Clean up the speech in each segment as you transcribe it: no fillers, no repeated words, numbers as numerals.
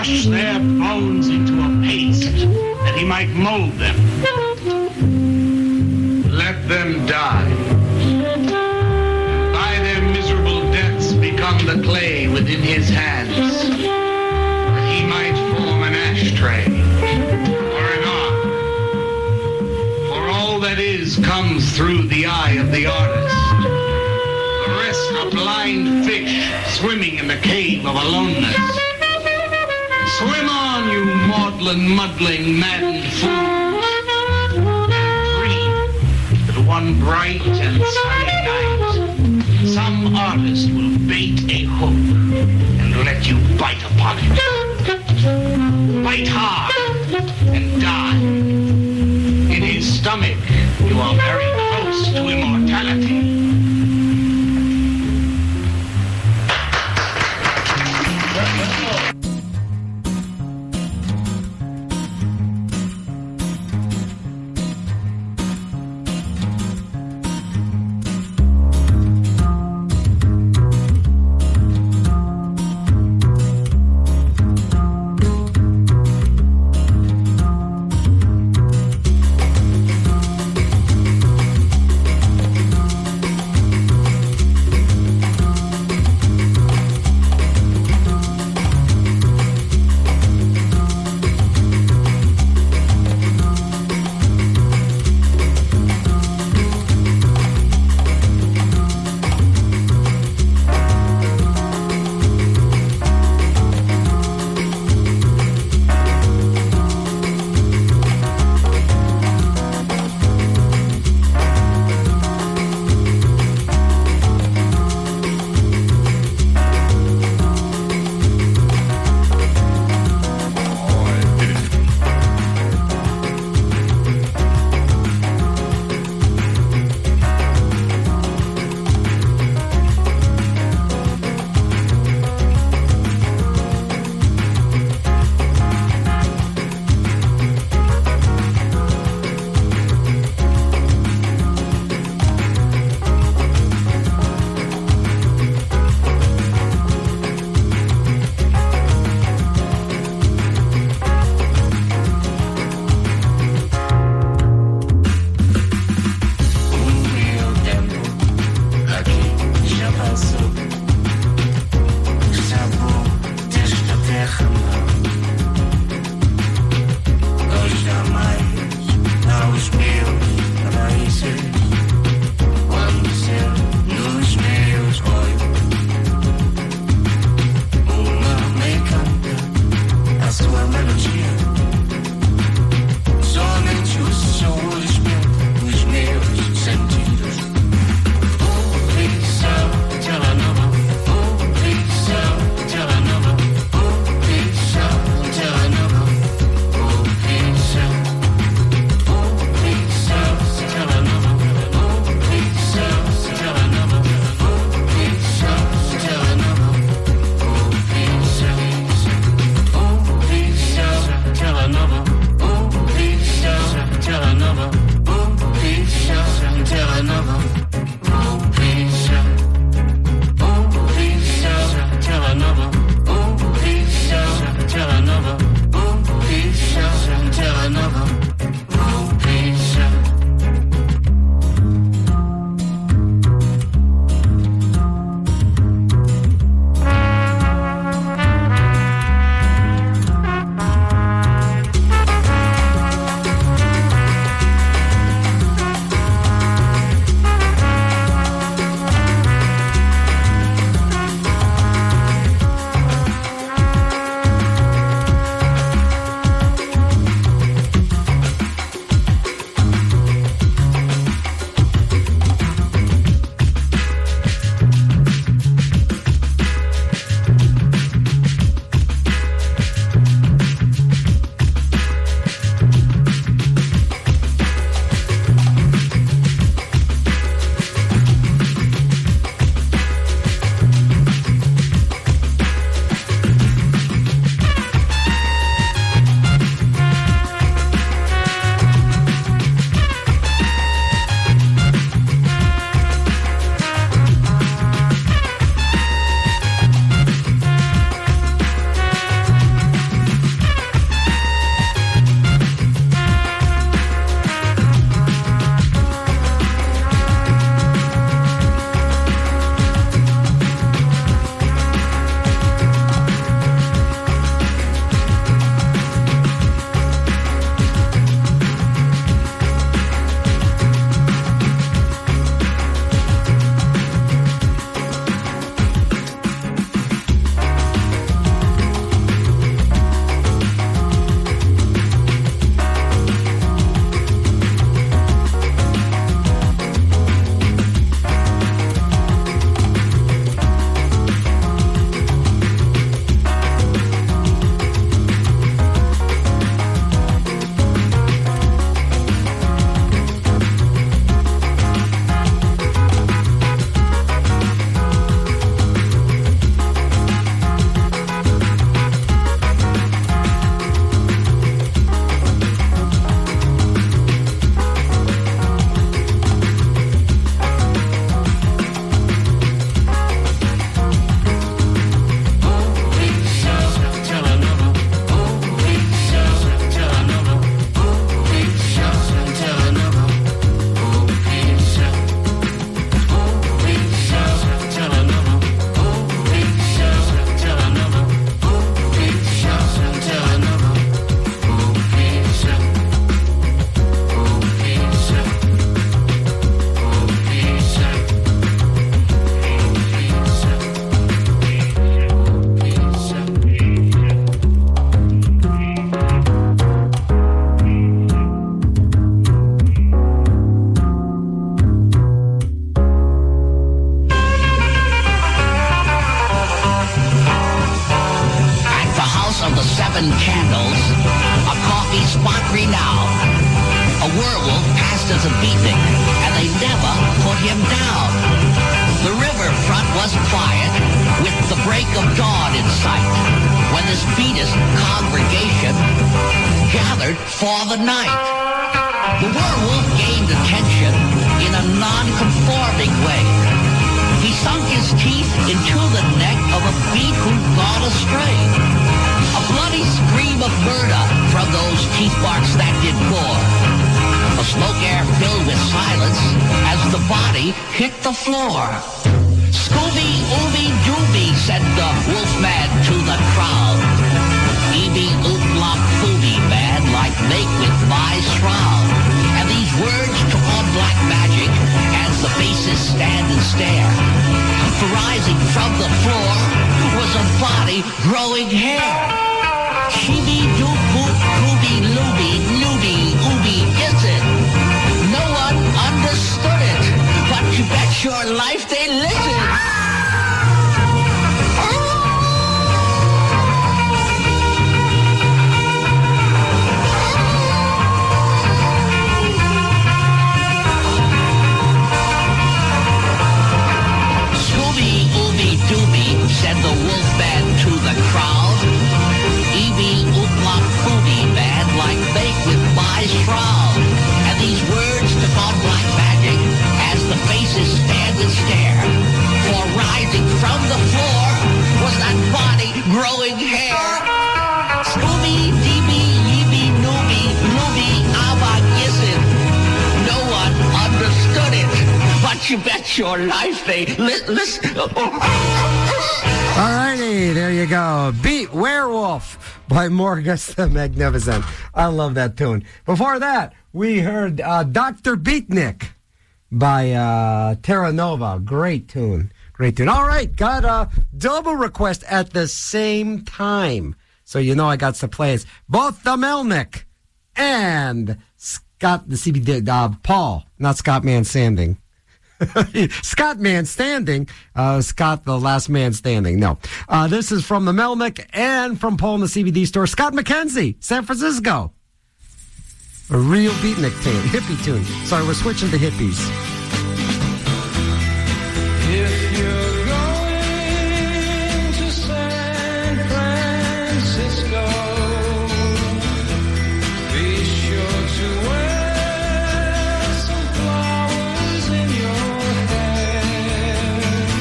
crush their bones into a paste that he might mold them. Let them die. By their miserable deaths become the clay within his hands, that he might form an ashtray or an ark. For all that is comes through the eye of the artist. The rest are blind fish swimming in the cave of aloneness. Swim on, you maudlin, muddling, maddened fools, and dream that one bright and sunny night some artist will bait a hook and let you bite upon it. Bite hard and die. In his stomach you are very close to immortality. 7 candles, a coffee spot renowned. A werewolf passed as a beatnik, and they never put him down. The riverfront was quiet, with the break of dawn in sight, when this Beatist congregation gathered for the night. The werewolf gained attention in a non-conforming way. He sunk his teeth into the neck of a beat who'd gone astray. A bloody scream of murder from those teeth marks that did gore. A smoke air filled with silence as the body hit the floor. Scooby, ooby, dooby, said the wolfman to the crowd. Eeby, oop, lop, fooby, man, like make with my shroud. And these words took on black magic as the faces stand and stare. For rising from the floor was a body growing hair. Sheeby, doop, boop, gooby, looby, nooby, ooby, is it? No one understood it, but you bet your life they listened. Said the wolfman to the crowd. Eeby, oop-lop, booby, man, like bake with my shroud. And these words took on black magic as the faces stand and stare. For rising from the floor was that body growing hair. Scooby, deeby, yeeby, nooby, looby, abba, gissin. No one understood it, but you bet your life they listen. All righty, there you go. Beat Werewolf by Morgus the Magnificent. I love that tune. Before that, we heard Dr. Beatnik by Terra Nova. Great tune. Great tune. All right, got a double request at the same time. So you know I got to play it. Both the Melnick and Scott, the CBD, Paul, not Scott Man Sanding. Scott Man Standing, Scott the Last Man Standing. No, this is from the Melnick and from Paul in the CBD store. Scott McKenzie, San Francisco. A real beatnik tune, hippie tune. Sorry, we're switching to hippies. If you're going to San Francisco, be sure to wear some flowers in your hair.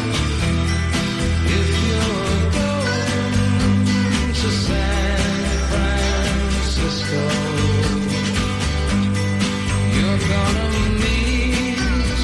If you're going to San Francisco, you're gonna meet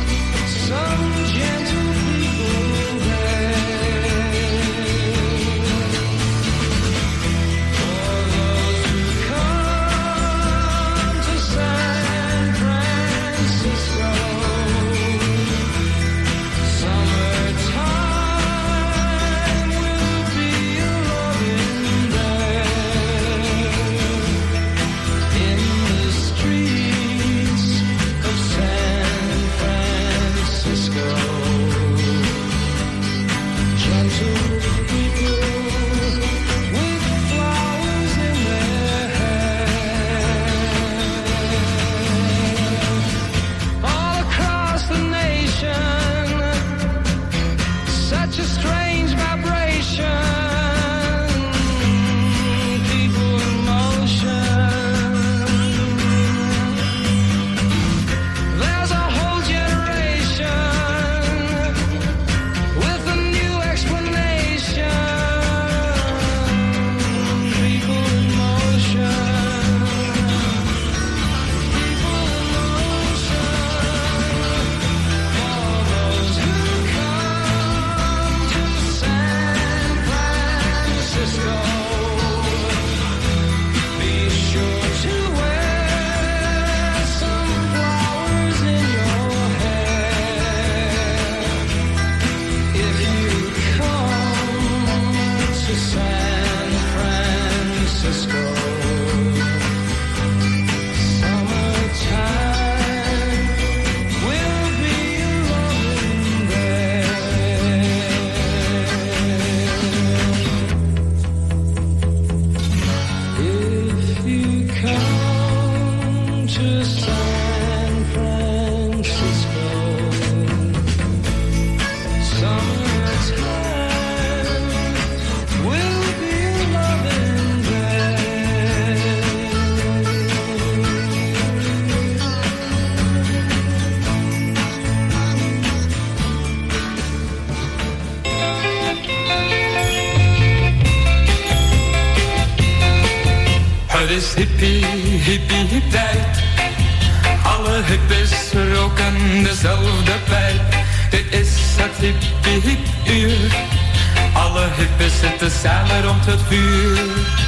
Het is hippie, hippie, hip tijd. Alle hippies roken dezelfde pijp. Dit is het hippie, hip uur. Alle hippies zitten samen rond het vuur.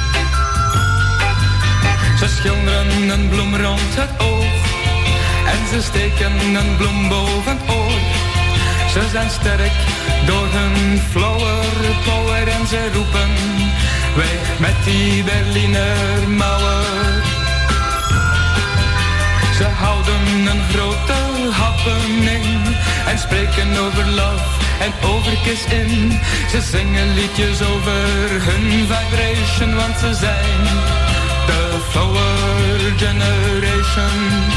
Ze schilderen een bloem rond het oog. En ze steken een bloem boven het oor. Ze zijn sterk door hun flower power. En ze roepen, weg met die Berliner mouwen. Ze houden een grote happening en spreken over love en over kiss in. Ze zingen liedjes over hun vibration, want ze zijn de flower generation.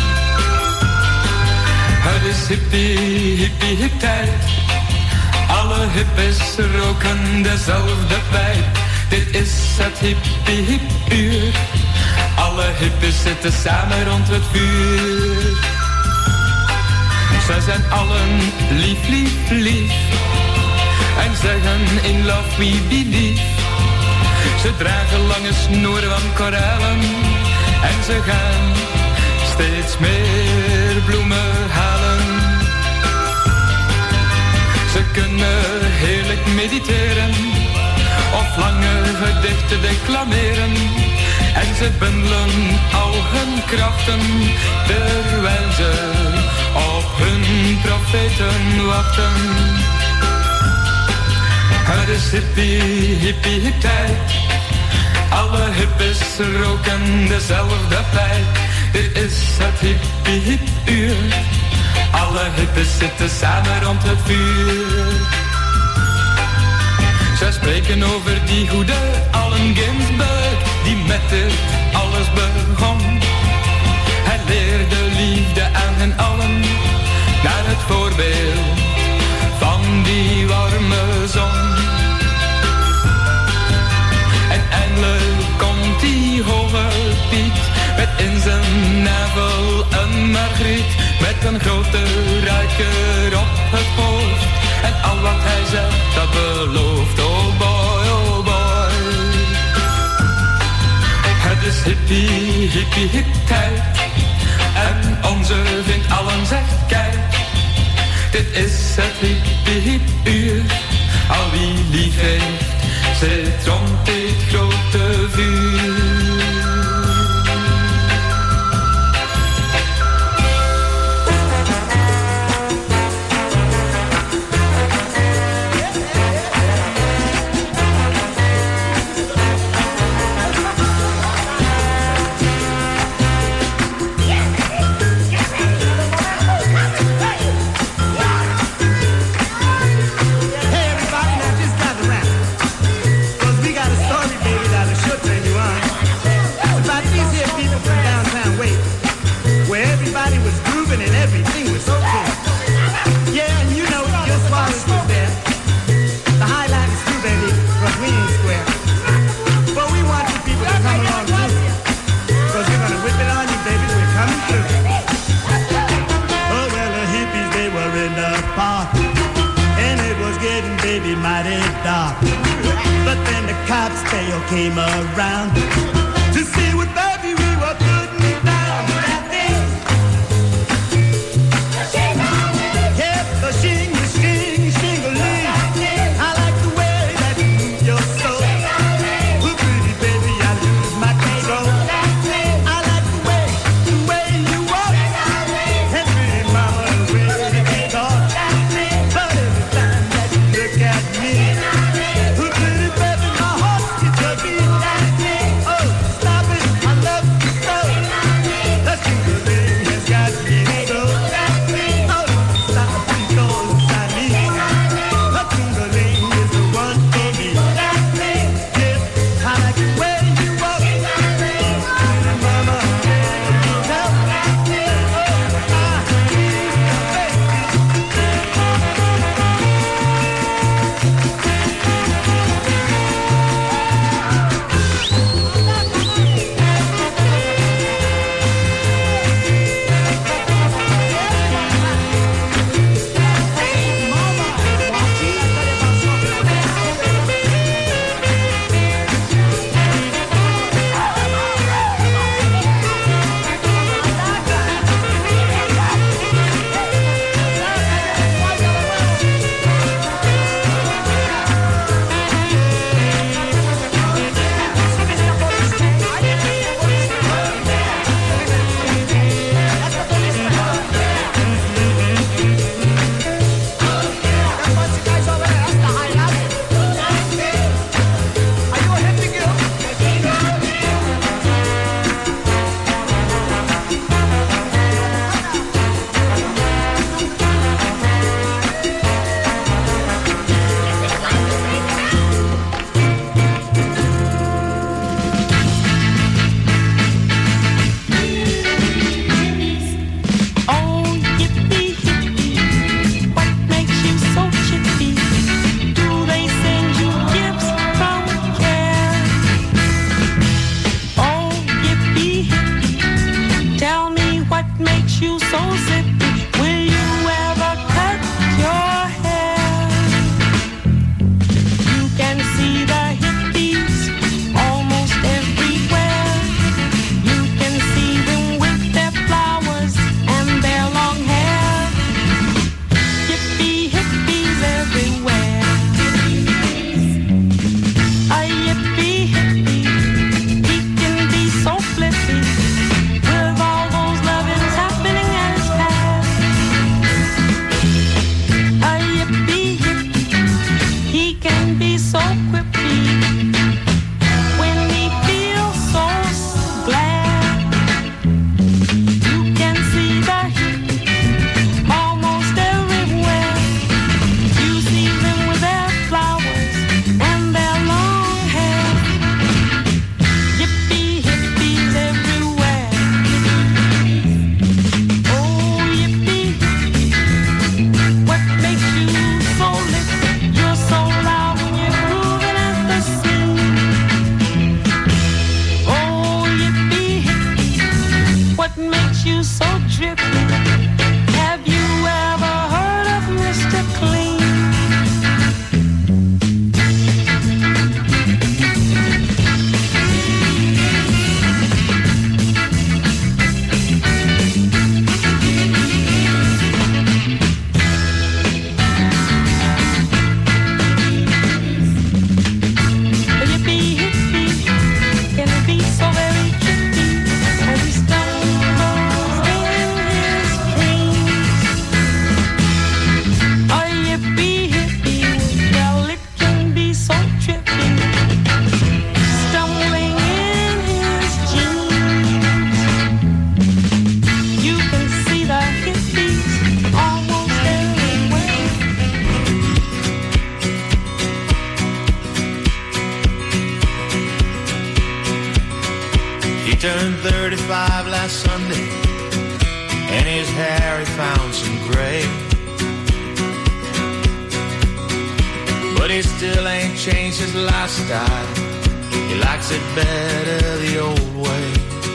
Het is hippie, hippie, hip tijd. Alle hippies roken dezelfde pijp. Dit is het hippie, hip uur. Alle hippies zitten samen rond het vuur. Zij zijn allen lief, lief, lief. En zeggen in love we believe. Ze dragen lange snoeren van koralen. En ze gaan steeds meer bloemen halen. Ze kunnen heerlijk mediteren. Of lange gedichten declameren. En ze bundelen al hun krachten, terwijl ze op hun profeten wachten. Het is hippie, hippie, hip tijd. Alle hippies roken dezelfde pijp. Dit is het hippie, hip uur. Alle hippies zitten samen rond het vuur. Zij spreken over die goede Allen Ginsberg, die met dit alles begon. Hij leerde liefde aan hen allen, naar het voorbeeld van die warme zon. En eindelijk komt die hoge Piet, met in zijn navel een margriet, met een grote ruiker op het hoofd. En al wat hij zegt, dat belooft, oh boy, oh boy. Het is hippie, hippie, hip tijd. En onze vriend allen zegt, kijk. Dit is het hippie, hip uur. Al wie lief heeft, zit rond dit grote vuur. Came around to see what baby we were putting down. Yeah, the shing, shing-a-ling. I like the way that you move your soul. Oh, pretty baby, I lose my control. I like the way you walk. And pretty mama, the way that you talk. But every time that you look at me, oh, pretty baby, my heart skips a beat. He turned 35 last Sunday, and his hair he found some gray. But he still ain't changed his lifestyle. He likes it better the old way.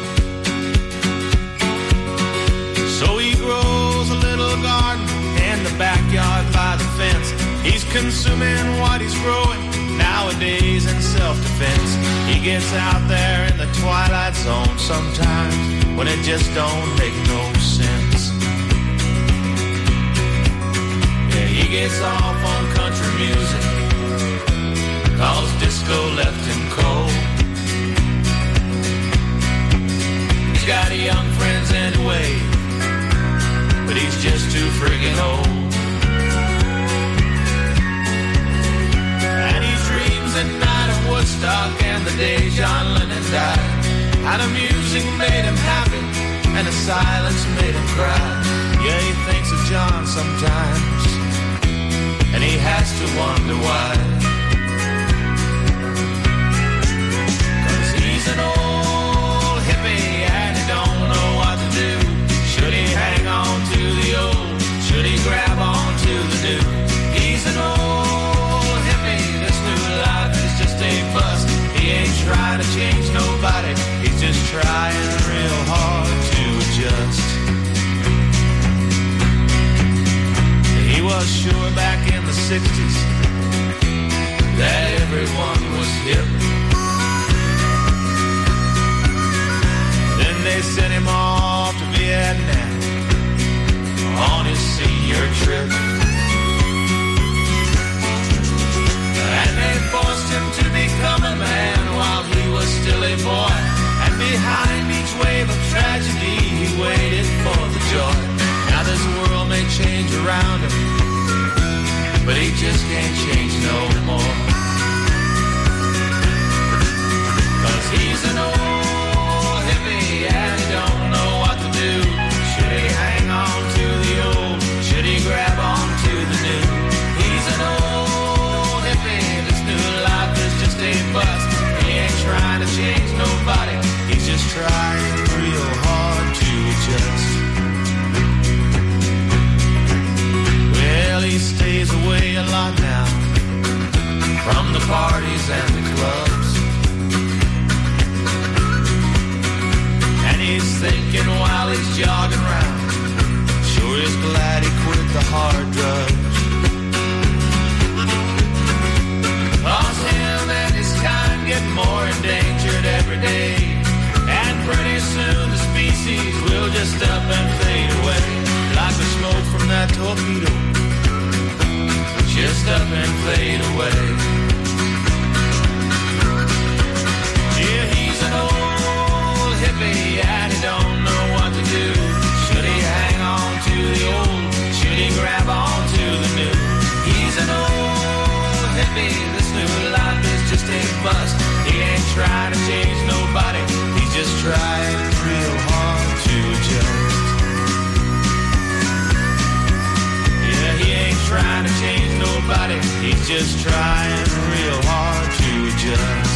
So he grows a little garden in the backyard by the fence. He's consuming what he's growing nowadays in self-defense. He gets out there in the twilight zone sometimes when it just don't make no sense. Yeah, he gets off on country music, 'cause disco left him cold. He's got young friends anyway, but he's just too friggin' old. And he dreams at night of Woodstock and the day John Lennon died. How the music made him happy and the silence made him cry. Yeah, he thinks of John sometimes, and he has to wonder why. 'Cause he's an old hippie and he don't know what to do. Should he hang on to the old? Should he grab on to the new? He's an old hippie. This new life is just a bust. He ain't trying to change nobody. He's just trying real hard to adjust. He was sure back in the 60s that everyone was hip. Then they sent him off to Vietnam on his senior trip. And they forced him to become a man while he was still a boy. And behind each wave of tragedy, he waited for the joy. Now this world may change around him, but he just can't change no more. 'Cause he's an old hippie and he don't know what to do. Should he hang on to the old? Should he grab on to the new? He's an old hippie. This new life is just a bust. He ain't trying to change nobody. He's just trying real hard to adjust. Well, he stays away a lot now from the parties and the clubs. And he's thinking while he's jogging around, sure is glad he quit the hard drugs. 'Cause him and his kind get more endangered every day. And pretty soon the species will just up and fade away. Like the smoke from that torpedo, just up and fade away. Yeah, he's an old hippie and he don't know what to do. Should he hang on to the old? Should he grab on to the new? He's an old hippie. This new life is just a bust. He ain't trying to change nobody. He's just trying real hard to adjust. Yeah, he ain't trying to change nobody. He's just trying real hard to adjust.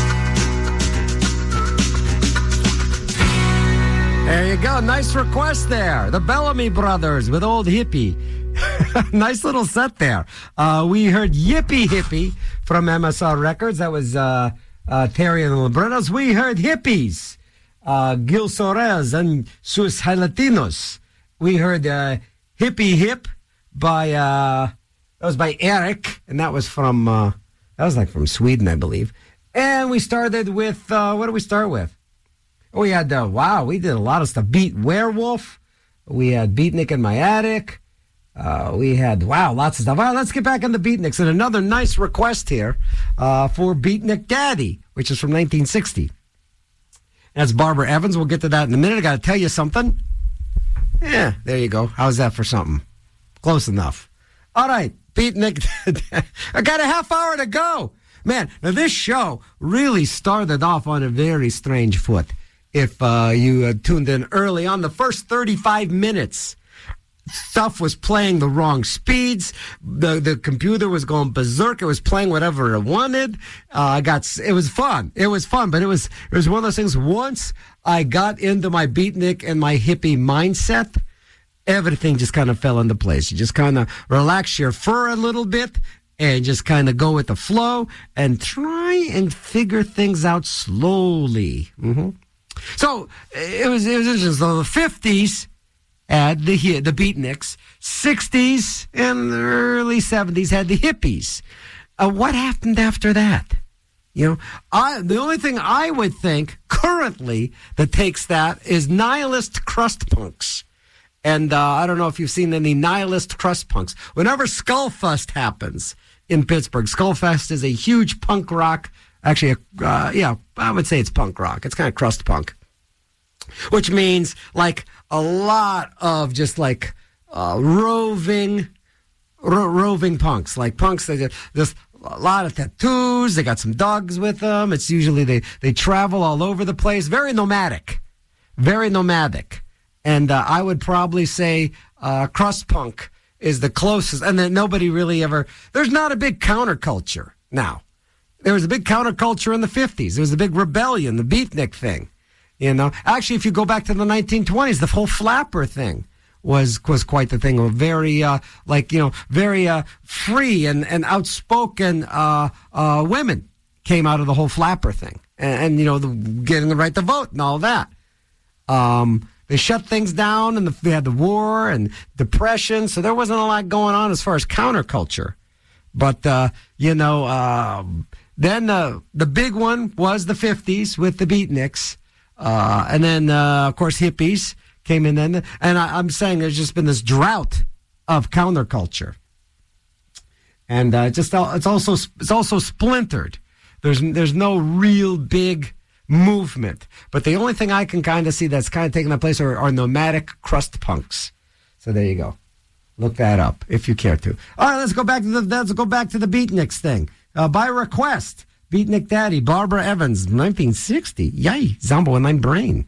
There you go. Nice request there. The Bellamy Brothers with Old Hippie. Nice little set there. We heard Yippee Hippie from MSR Records. That was Terry and the Librettos. We heard Hippies, Gil Sorez and Sus Halatinos. We heard Hippie Hip by that was by Eric, and that was from from Sweden, I believe. And we started with what did we start with? We had we did a lot of stuff. Beat Werewolf. We had Beatnik in My Attic. We had lots of stuff. All right, let's get back on the Beatniks, and another nice request here for Beatnik Daddy, which is from 1960. That's Barbara Evans. We'll get to that in a minute. I got to tell you something. Yeah, there you go. How's that for something? Close enough. All right, Beatnik. I got a half hour to go. Man, now this show really started off on a very strange foot. If you tuned in early on, the first 35 minutes, stuff was playing the wrong speeds. The computer was going berserk. It was playing whatever it wanted. It was fun. It was fun, but it was one of those things. Once I got into my beatnik and my hippie mindset, everything just kind of fell into place. You just kind of relax your fur a little bit and just kind of go with the flow and try and figure things out slowly. So it was interesting. So the 50s had the beatniks, 60s and the early 70s had the hippies. What happened after that? You know, the only thing I would think currently that takes that is nihilist crust punks. And I don't know if you've seen any nihilist crust punks. Whenever Skullfest happens in Pittsburgh, Skullfest is a huge punk rock. Actually, I would say it's punk rock. It's kind of crust punk, which means like a lot of just like roving punks, like punks that just a lot of tattoos. They got some dogs with them. It's usually they travel all over the place. Very nomadic. And I would probably say crust punk is the closest. And then nobody really ever, there's not a big counterculture now. There was a big counterculture in the 50s. There was a big rebellion, the beatnik thing. You know, actually, if you go back to the 1920s, the whole flapper thing was quite the thing. Very, very free and outspoken women came out of the whole flapper thing. And you know, getting the right to vote and all that. They shut things down, and we had the war and depression, so there wasn't a lot going on as far as counterculture. But, then the big one was the 50s with the beatniks. And then, of course, hippies came in then. And I'm saying there's just been this drought of counterculture. And it's also splintered. There's no real big movement. But the only thing I can kind of see that's kind of taking that place are nomadic crust punks. So there you go. Look that up if you care to. All right, let's go back to the beatniks thing. By request, Beatnik Daddy, Barbara Evans, 1960. Yay, Zombo in my brain.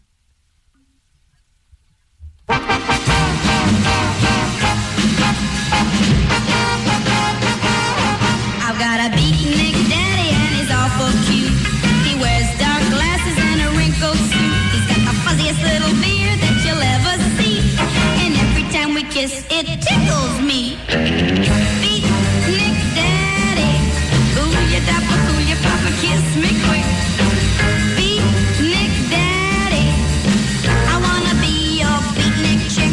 I've got a beatnik daddy and he's awful cute. He wears dark glasses and a wrinkled suit. He's got the fuzziest little beard that you'll ever see. And every time we kiss, it tickles me. Beatnik daddy, ooh, you dapper, ooh, you papa, kiss me quick. Beatnik daddy, I wanna be your beatnik chick.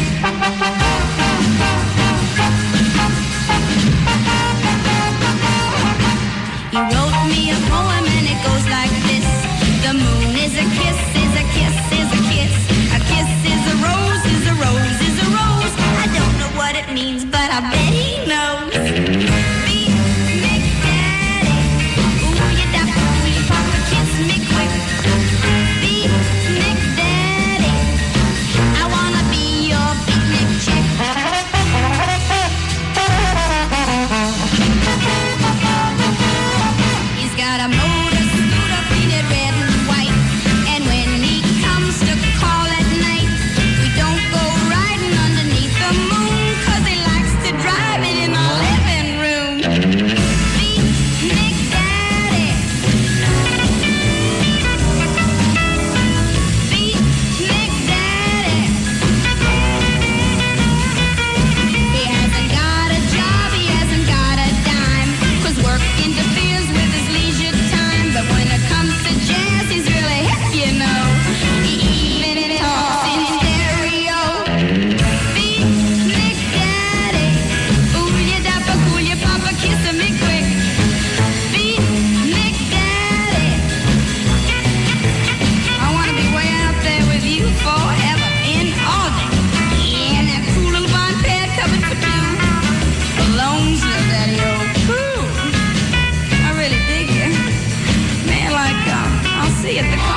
He wrote me a poem and it goes like this. The moon is a kiss, is a kiss, is a kiss. A kiss is a rose, is a rose, is a rose. I don't know what it means, but I bet he knows. Beatnik daddy, ooh, you dapper, ooh, you papa, kiss me quick. Beatnik daddy, I wanna be your beatnik chick. He's got a motor scooter painted red and white. And when he comes to call at night, we don't go riding underneath the moon, 'cause he likes to drive it in the living room. Beatnik daddy. Beatnik daddy. He hasn't got a job, he hasn't got a dime, 'cause work interferes with his leisure time. But when it comes to jazz, he's really hip, you know. He even talks in stereo. Beatnik daddy, ooh, you dapper, cool, you papa, kissing me quick. Beatnik daddy, I wanna be way out there with you forever and all day. Yeah, and that cool little blonde pad covered for two. Balloons, little daddy, oh, cool. I really dig you. Man, like, I'll see you at the car.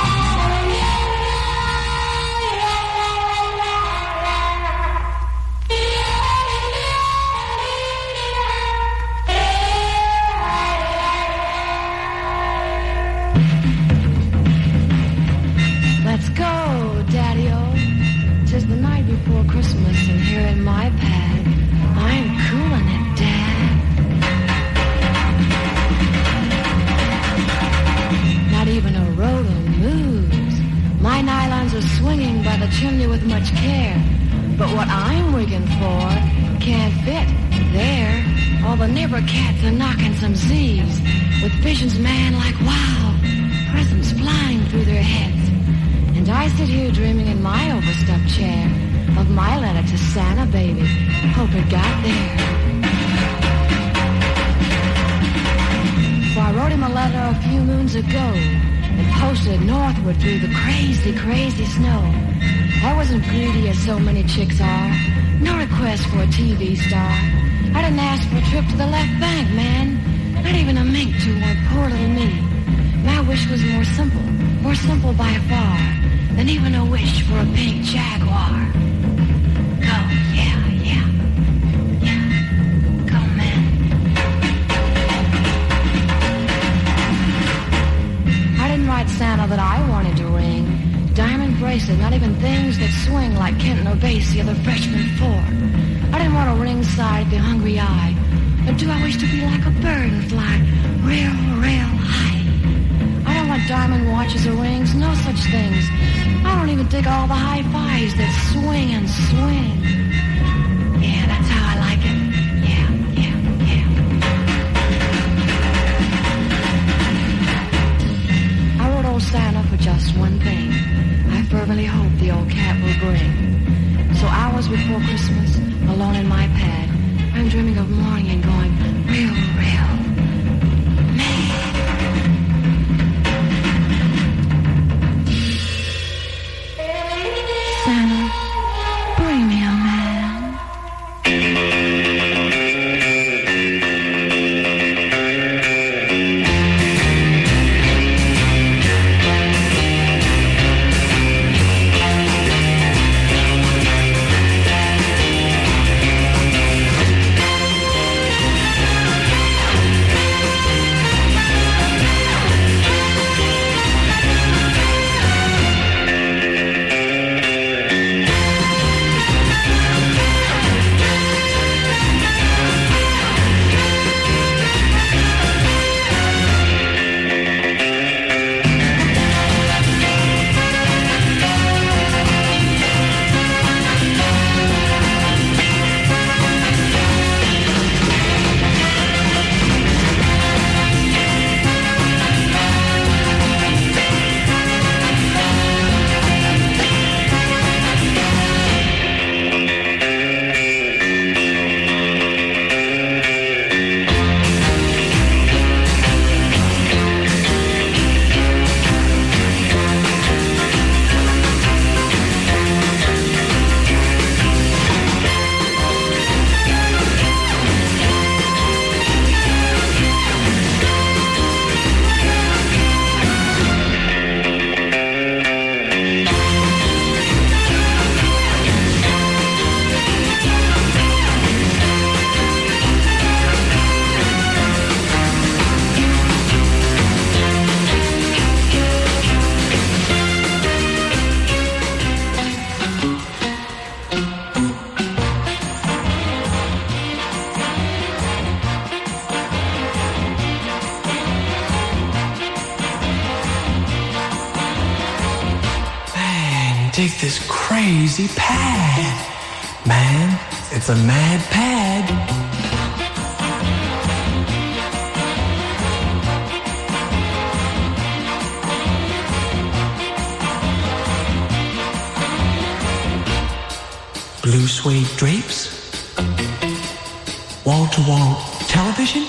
Let's go, Daddy-o. 'Tis the night before Christmas, and here in my pad lines are swinging by the chimney with much care. But what I'm wigging for can't fit there. All the neighbor cats are knocking some Z's with visions, man, like wow, presents flying through their heads. And I sit here dreaming in my overstuffed chair of my letter to Santa, baby. Hope it got there. For I wrote him a letter a few moons ago and posted it northward through the crazy, crazy snow. I wasn't greedy as so many chicks are. No request for a TV star. I didn't ask for a trip to the left bank, man. Not even a mink to one poor little me. My wish was more simple by far than even a wish for a pink Jaguar. Go, yeah, yeah, yeah. Go, man. I didn't write Santa that I wanted to ring. Diamond bracelet, not even things that swing like Kenton or Basie or the freshman four. I didn't want a ringside, the hungry eye. Or do I wish to be like a bird and fly real, real high? I don't want diamond watches or rings, no such things. I don't even dig all the high fives that swing and swing. Yeah, that's how I like it. Yeah, yeah, yeah. I wrote old Santa for just one thing. I fervently hope the old cat will bring. So hours before Christmas, alone in my pad, I'm dreaming of morning and going real, real mad. Santa, bring me a man. dig this crazy pad. Man, it's a mad pad. Blue suede drapes, wall-to-wall television.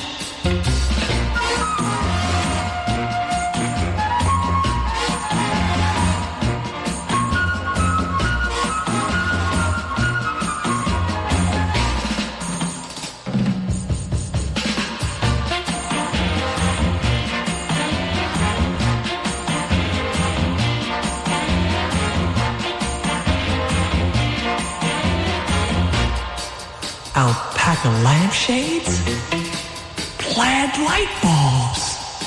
Alpaca lampshades, plaid light bulbs.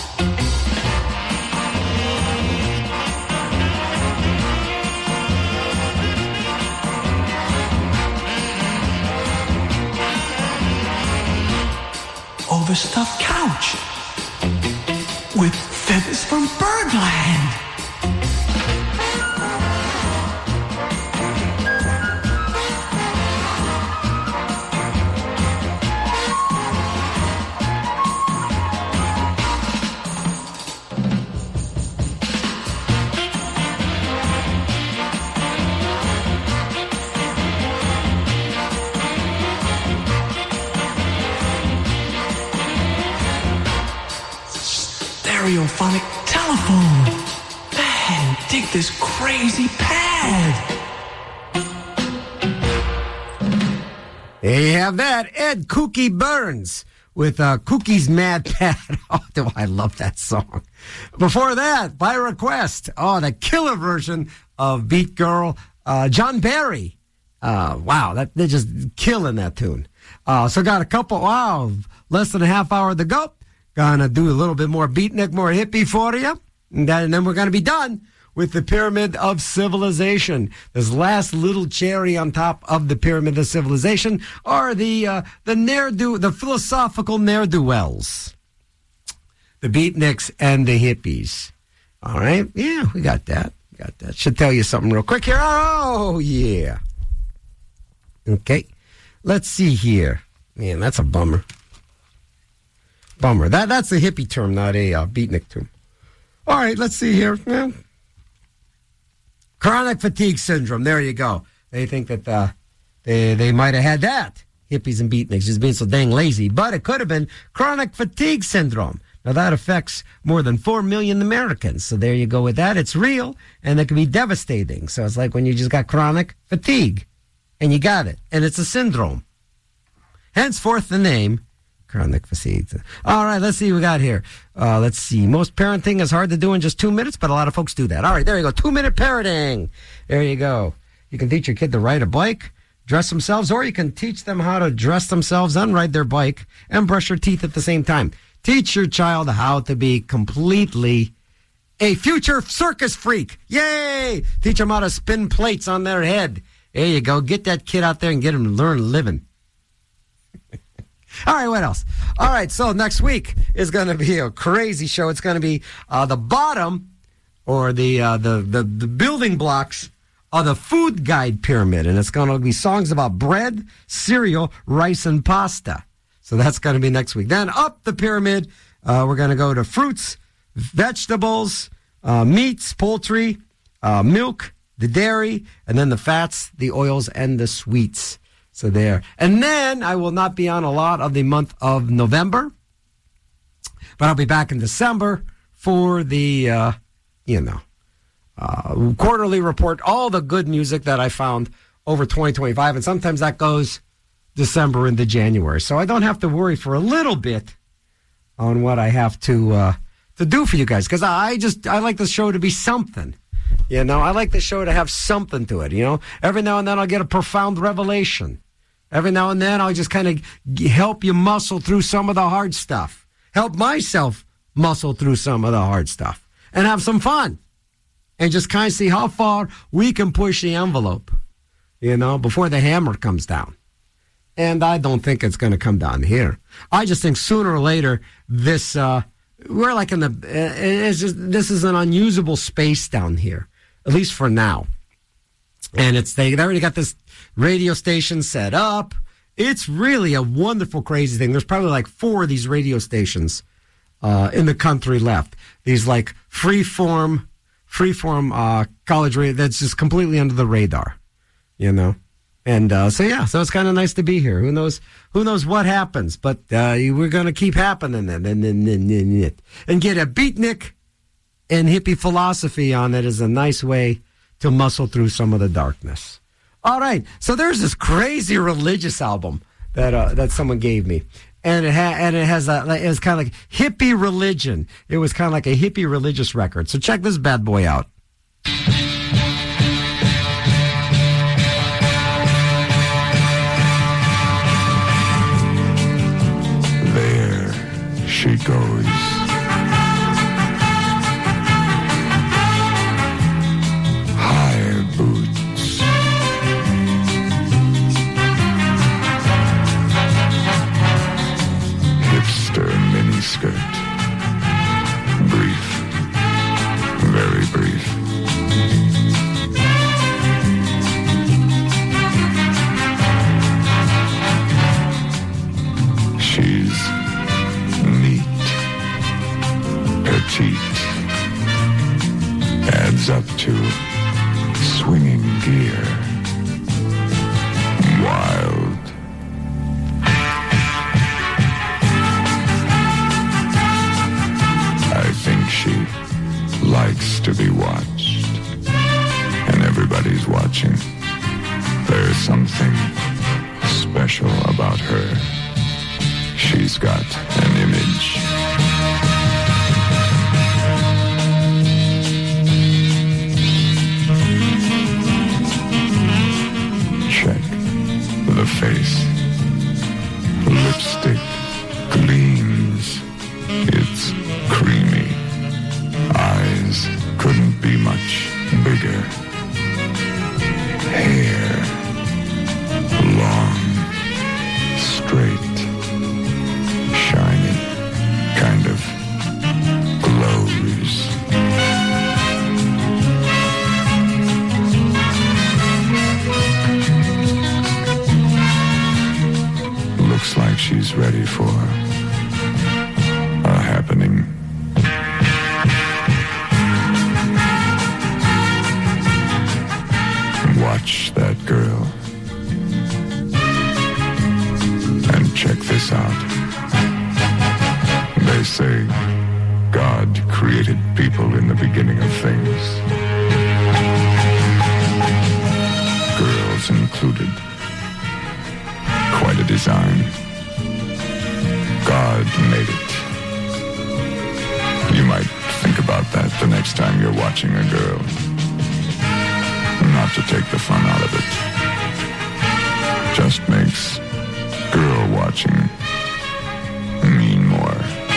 Overstuffed couch with feathers from Birdland. stereophonic telephone. Man, dig this crazy pad. There you have that. Ed Kooky Burns with Kookie's Mad Pad. Oh, do I love that song. Before that, by request, the killer version of Beat Girl, John Barry. Wow, they're just killing that tune. So got a couple, less than a half hour to go. Gonna do a little bit more beatnik, more hippie for you. And then we're gonna be done with the Pyramid of Civilization. This last little cherry on top of the Pyramid of Civilization are the philosophical ne'er-do-wells. The beatniks and the hippies. All right? Yeah, we got that. Should tell you something real quick here. Oh, yeah. Okay. Let's see here. Man, that's a bummer. That's a hippie term, not a beatnik term. All right, let's see here. Yeah. Chronic fatigue syndrome. There you go. They think that they might have had that. Hippies and beatniks just being so dang lazy. But it could have been chronic fatigue syndrome. Now, that affects more than 4 million Americans. So there you go with that. It's real, and it can be devastating. So it's like when you just got chronic fatigue, and you got it. And it's a syndrome. Henceforth, the name, chronic fatigue. All right, let's see what we got here. Let's see. Most parenting is hard to do in just 2 minutes, but a lot of folks do that. All right, there you go. 2-minute parenting. There you go. You can teach your kid to ride a bike, dress themselves, or you can teach them how to dress themselves and ride their bike and brush their teeth at the same time. Teach your child how to be completely a future circus freak. Yay! Teach them how to spin plates on their head. There you go. Get that kid out there and get him to learn living. All right, what else? All right, so next week is going to be a crazy show. It's going to be the bottom or the building blocks of the food guide pyramid, and it's going to be songs about bread, cereal, rice, and pasta. So that's going to be next week. Then up the pyramid, we're going to go to fruits, vegetables, meats, poultry, milk, the dairy, and then the fats, the oils, and the sweets. So there. And then I will not be on a lot of the month of November, but I'll be back in December for the, quarterly report, all the good music that I found over 2025. And sometimes that goes December into January. So I don't have to worry for a little bit on what I have to do for you guys. Because I like the show to be something. I like the show to have something to it, Every now and then I'll get a profound revelation. Every now and then I'll just kind of help you muscle through some of the hard stuff. Help myself muscle through some of the hard stuff. And have some fun. And just kind of see how far we can push the envelope, before the hammer comes down. And I don't think it's going to come down here. I just think sooner or later, this, we're like this is an unusable space down here, at least for now. And they already got this radio station set up. It's really a wonderful, crazy thing. There's probably like 4 of these radio stations in the country left. These like freeform college radio that's just completely under the radar, And so it's kind of nice to be here. Who knows what happens? But we're going to keep happening and get a beatnik and hippie philosophy on it is a nice way to muscle through some of the darkness. All right, so there's this crazy religious album that someone gave me, and it was kind of like hippie religion. It was kind of like a hippie religious record. So check this bad boy out. There she goes. High boots. Hipster miniskirt. Brief. Very brief. She's neat, petite, adds up to swinging gear, wild. I think watching. There's something special about her. She's got an image. Check the face. Lipstick gleams. It's creamy. Eyes couldn't be much bigger. Hair long, straight, shiny, kind of glows. Looks like she's ready for a happening. Watch that girl. And check this out. They say God created people in the beginning of things. Girls included. Quite a design. God made it. You might think about that the next time you're watching a girl. Not to take the fun out of it. Just makes girl watching mean more.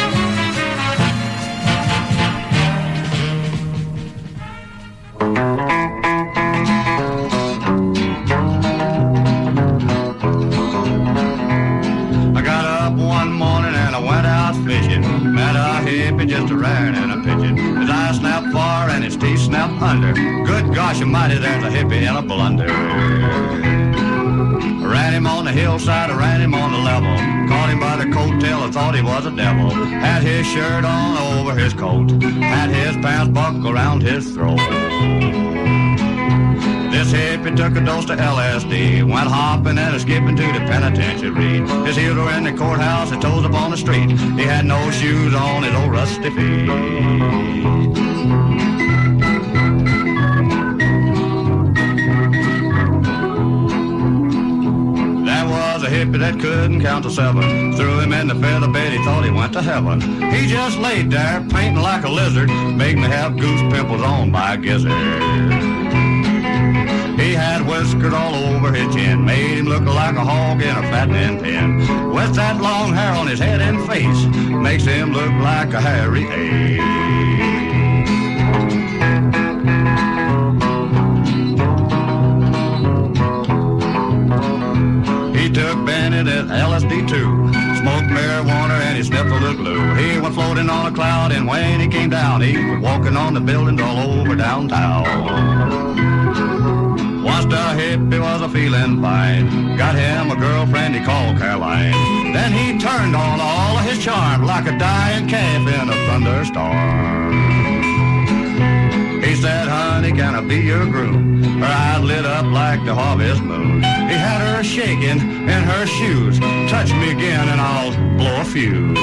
I got up one morning and I went out fishing. Met a hippie just a raring and a pitching. His eyes snapped far and his teeth snapped under. Good gosh almighty, there's a hippie in a blunder. I ran him on the hillside, I ran him on the level. Caught him by the coattail, I thought he was a devil. Had his shirt on over his coat. Had his pants buckled around his throat. This hippie took a dose of LSD, went hopping and skipping to the penitentiary. His heels were in the courthouse, his toes up on the street. He had no shoes on his old rusty feet. There was a hippie that couldn't count to 7. Threw him in the feather bed, he thought he went to heaven. He just laid there, painting like a lizard, made me have goose pimples on my gizzard. He had whiskers all over his chin, made him look like a hog in a fattening pen. With that long hair on his head and face, makes him look like a hairy ape. He took Benedict LSD too, smoked marijuana and he sniffed a little glue. He went floating on a cloud and when he came down, he was walking on the buildings all over downtown. Once the hippie was a feeling fine, got him a girlfriend he called Caroline. Then he turned on all of his charm like a dying calf in a thunderstorm. He said, honey, can I be your groom? Her eyes lit up like the harvest moon. He had her shaking in her shoes. Touch me again and I'll blow a fuse.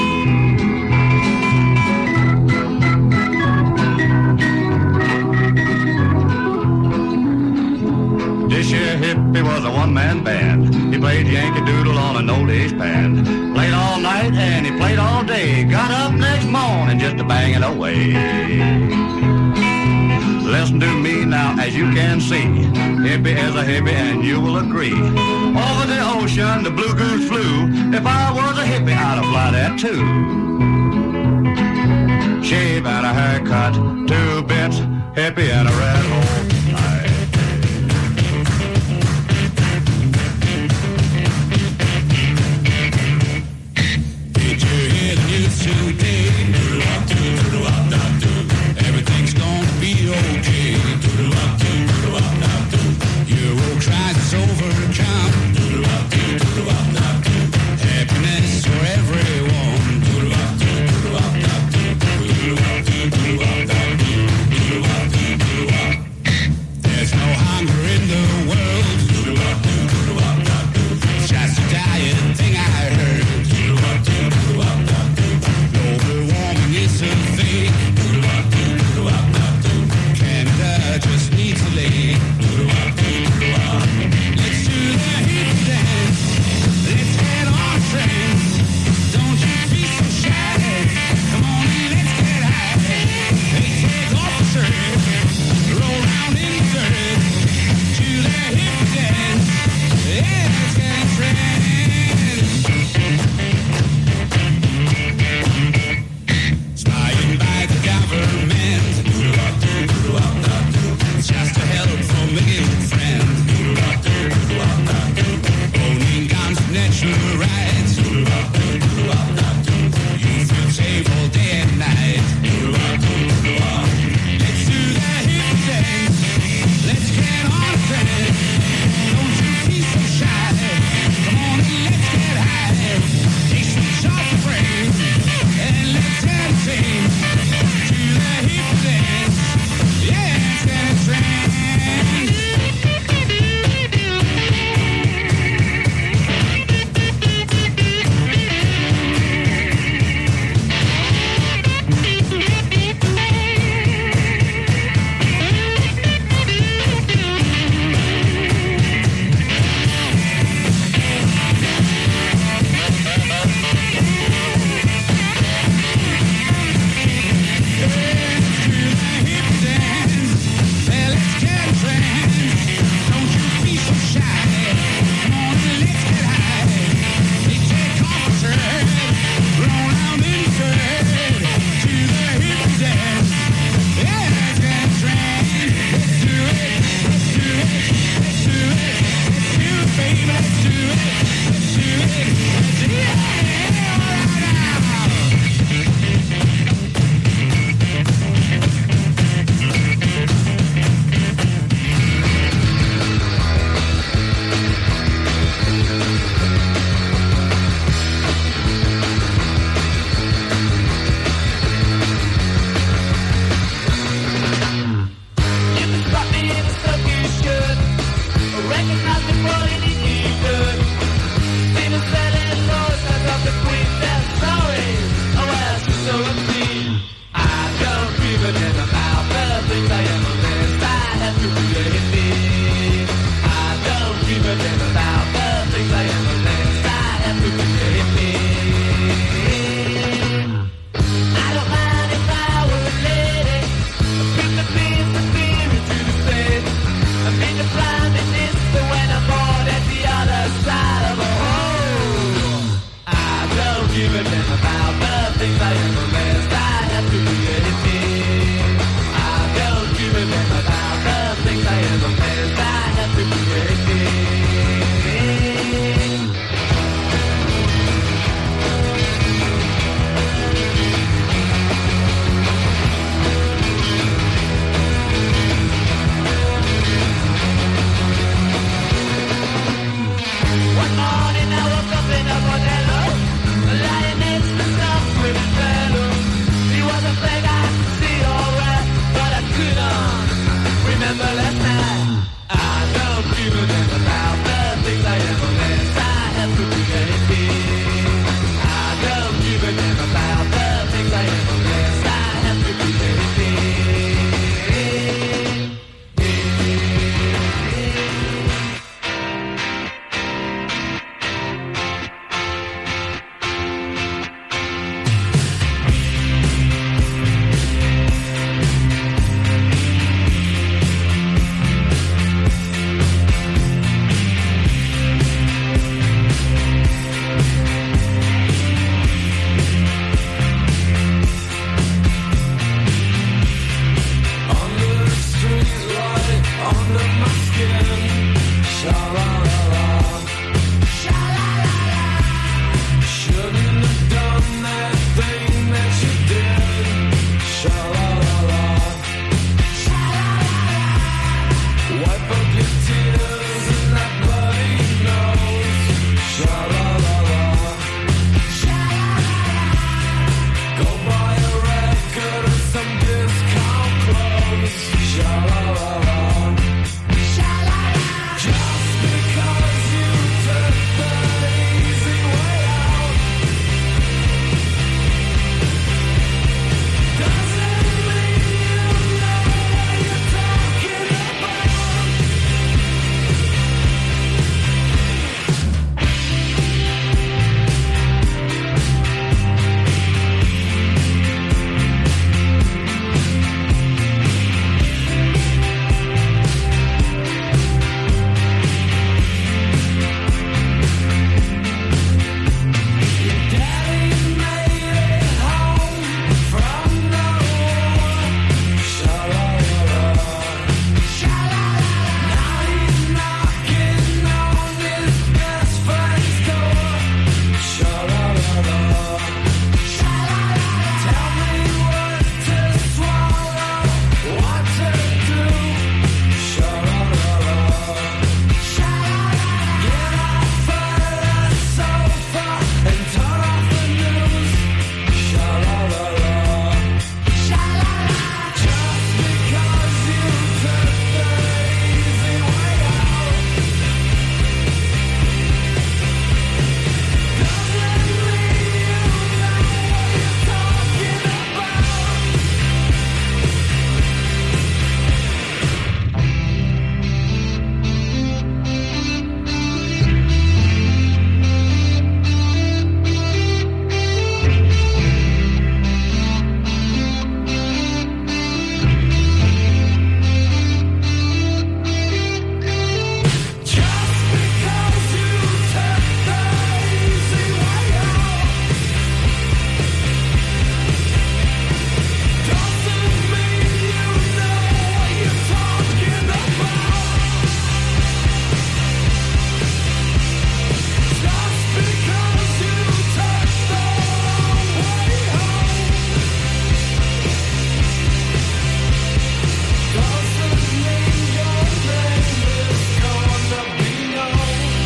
This here hippie was a one-man band. He played Yankee Doodle on an old Ace band. Played all night and he played all day. Got up next morning just to bang it away. Listen to me now, as you can see, hippie is a hippie and you will agree. Over the ocean the blue goose flew. If I was a hippie I'd have fly that too. Shave and a haircut, 2 bits, hippie and a red hole. Today, everything's gonna be okay. Your old crisis overcome. Happiness for everyone. to blind and miss the when I'm bored at the other side of a hole. I don't give a damn about the things I ever missed. I have to be a hippie. I don't give a damn about the things I ever missed. I have to be a hippie. One morning I woke up in a bordello, lying next to some pretty fellow. He was a thing I could see alright, but I couldn't remember last night. I don't give a damn about the things I ever missed. I have to be a hippie. I don't give a damn about the things I ever missed. I have to be a hippie. Under the street light, under my skin, sha-la-la-la, sha-la-la-la. Shouldn't have done that thing that you did, sha-la-la-la, sha-la-la-la. Wipe up your tears and that bloody nose, sha-la-la-la, sha-la-la-la. Go buy a record or some discount clothes, sha-la-la-la, sha-la-la. Just because you took the easy way out doesn't mean you know what you're talking about. Your daddy made it home from the war, sha-la-la-la, sha-la-la-la. Now he's knocking on his best friend's door, sha-la-la-la, sha-la-la-la. Tell me what to swallow, what to do, sha-la-la-la, sha-la-la-la. Get off of the sofa and turn off the news, sha-la-la-la, sha-la-la. Just because you took the easy way out doesn't mean you know what you're talking about. Just because you took the easy way out doesn't mean you know what you're talking about. Just because you took the long way home doesn't mean your name is gonna be known.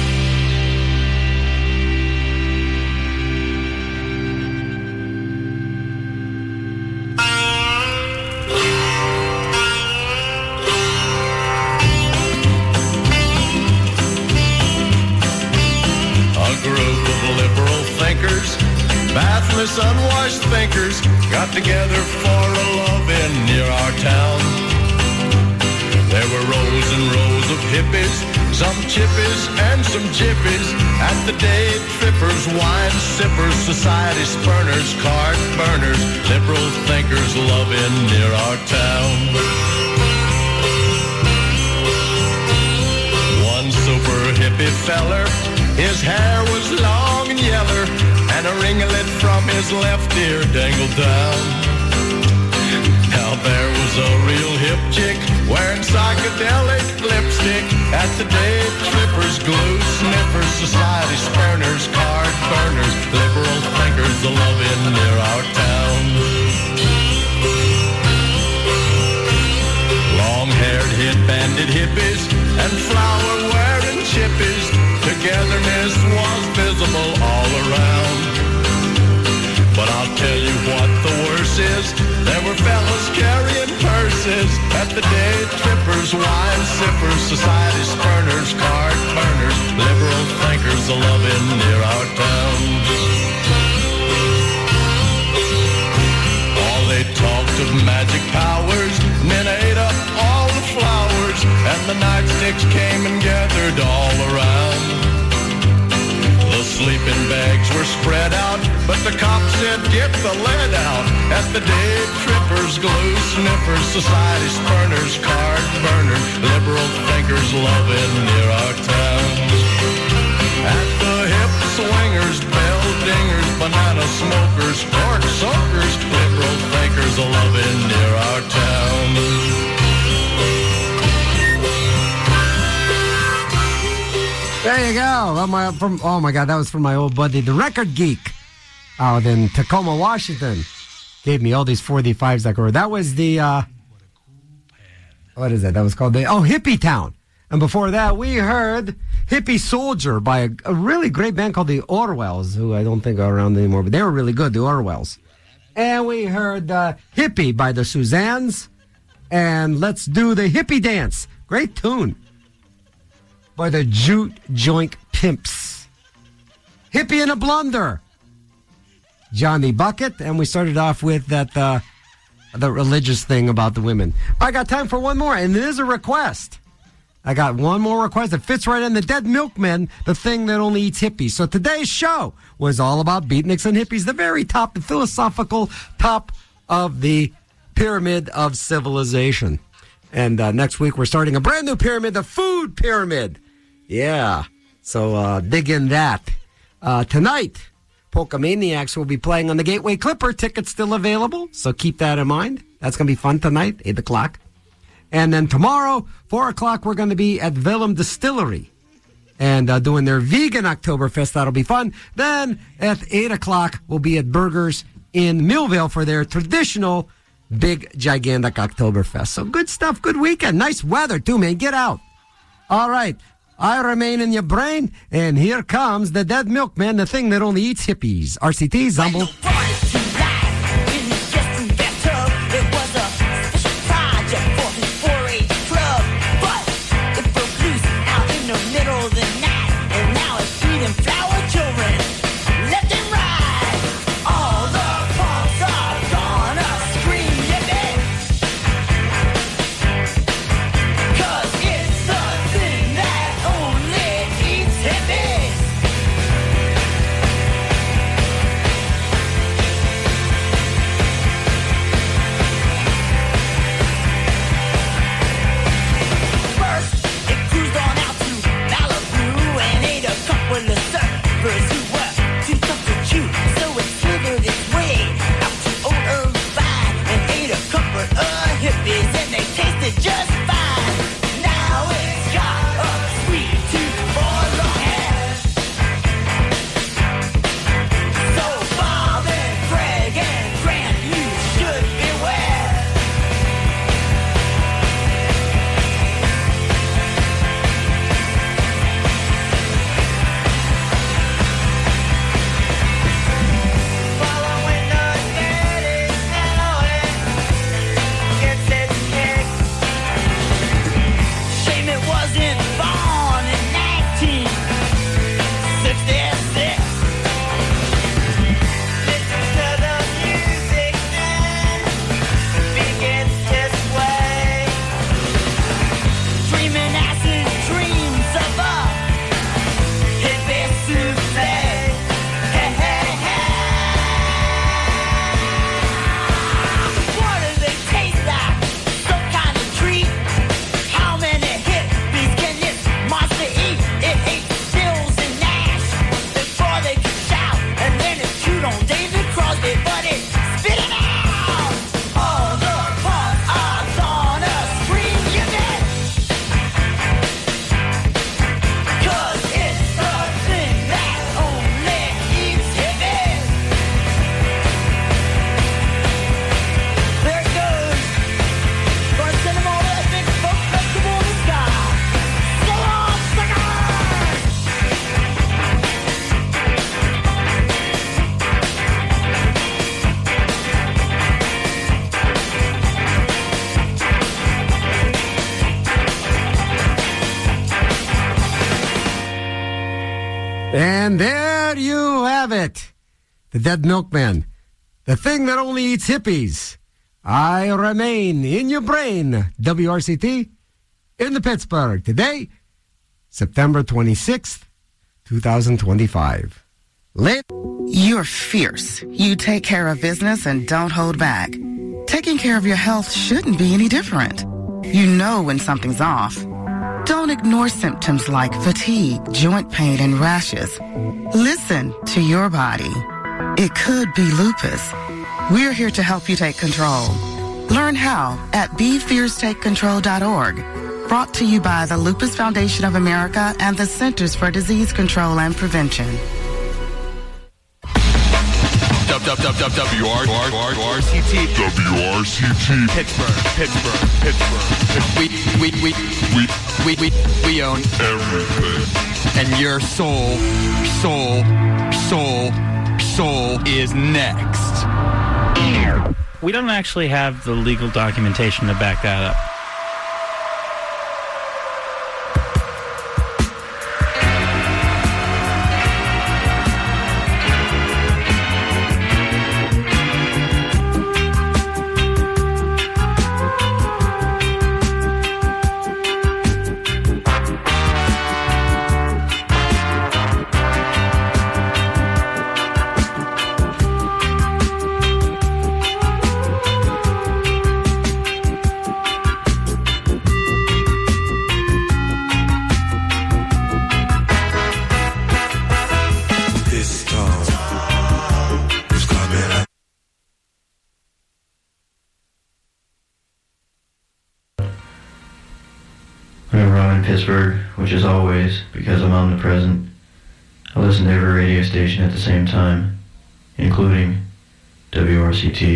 A group of liberal thinkers, bathless, unwashed thinkers, got together for a love-in near our town. There were rows and rows of hippies, some chippies and some jippies, at the day trippers, wine sippers, society spurners, card burners, liberal thinkers love-in near our town. feller. His hair was long and yeller, and a ringlet from his left ear dangled down. Now there was a real hip chick wearing psychedelic lipstick at the day trippers, glue sniffers, society spurners, card burners, liberal thinkers, the loving near our town. Long-haired, hit-banded hippies and flower-wearing chippies, togetherness was visible all around. But I'll tell you what the worst is, there were fellas carrying purses at the day trippers, wine sippers, society spurners, card burners, liberal thinkers, the loving near our town. All they talked of magic powers, men ate up all the flowers, and the nightsticks came and gathered all around. The sleeping bags were spread out, but the cops said, get the lead out. At the day trippers, glue sniffers, society spurners, card burners, liberal thinkers, loving near our town. At the hip swingers, bell dingers, banana smokers, cork soakers, liberal thinkers, loving near our town. There you go. Oh my God, that was from my old buddy, the Record Geek, out in Tacoma, Washington. Gave me all these 45s that were. That was the what is that? That was called the Hippie Town. And before that, we heard Hippie Soldier by a really great band called the Orwells, who I don't think are around anymore, but they were really good, the Orwells. And we heard Hippie by the Suzannes, and Let's Do the Hippie Dance. Great tune. By the Jute Joint Pimps. Hippie in a Blunder. Johnny Bucket. And we started off with that the religious thing about the women. I got time for one more, and it is a request. I got one more request that fits right in. The Dead Milkmen, the thing that only eats hippies. So today's show was all about beatniks and hippies, the very top, the philosophical top of the pyramid of civilization. And next week, we're starting a brand new pyramid, the food pyramid. Yeah, so dig in that. Tonight, Polka Maniacs will be playing on the Gateway Clipper. Tickets still available, so keep that in mind. That's going to be fun tonight, 8 o'clock. And then tomorrow, 4 o'clock, we're going to be at Vellum Distillery and doing their vegan Oktoberfest. That'll be fun. Then at 8 o'clock, we'll be at Burgers in Millville for their traditional big, gigantic Oktoberfest. So good stuff, good weekend. Nice weather, too, man. Get out. All right. I remain in your brain, and here comes the Dead Milkman, the thing that only eats hippies. RCT, Zumble. Just fine. Now it's got a sweet tooth for long hair. So Bob and Craig and Grant, you should beware. Following the steady now it gets its kick. Shame it wasn't born in 1966. Listen to the music and begins to sway. Dreaming acid dreams of a hippie souffle. Hey, hey, hey. What do they taste like? Some kind of treat? How many hippies can And there you have it. The Dead Milkmen. The thing that only eats hippies. I remain in your brain. WRCT in the Pittsburgh. Today, September 26th, 2025. Late. You're fierce. You take care of business and don't hold back. Taking care of your health shouldn't be any different. You know when something's off. Don't ignore symptoms like fatigue, joint pain, and rashes. Listen to your body. It could be lupus. We're here to help you take control. Learn how at BeFierceTakeControl.org. Brought to you by the Lupus Foundation of America and the Centers for Disease Control and Prevention. WRCT. Pittsburgh. We own everything. And your soul is next. We don't actually have the legal documentation to back that up. Pittsburgh, which is always, because I'm omnipresent, I listen to every radio station at the same time, including WRCT.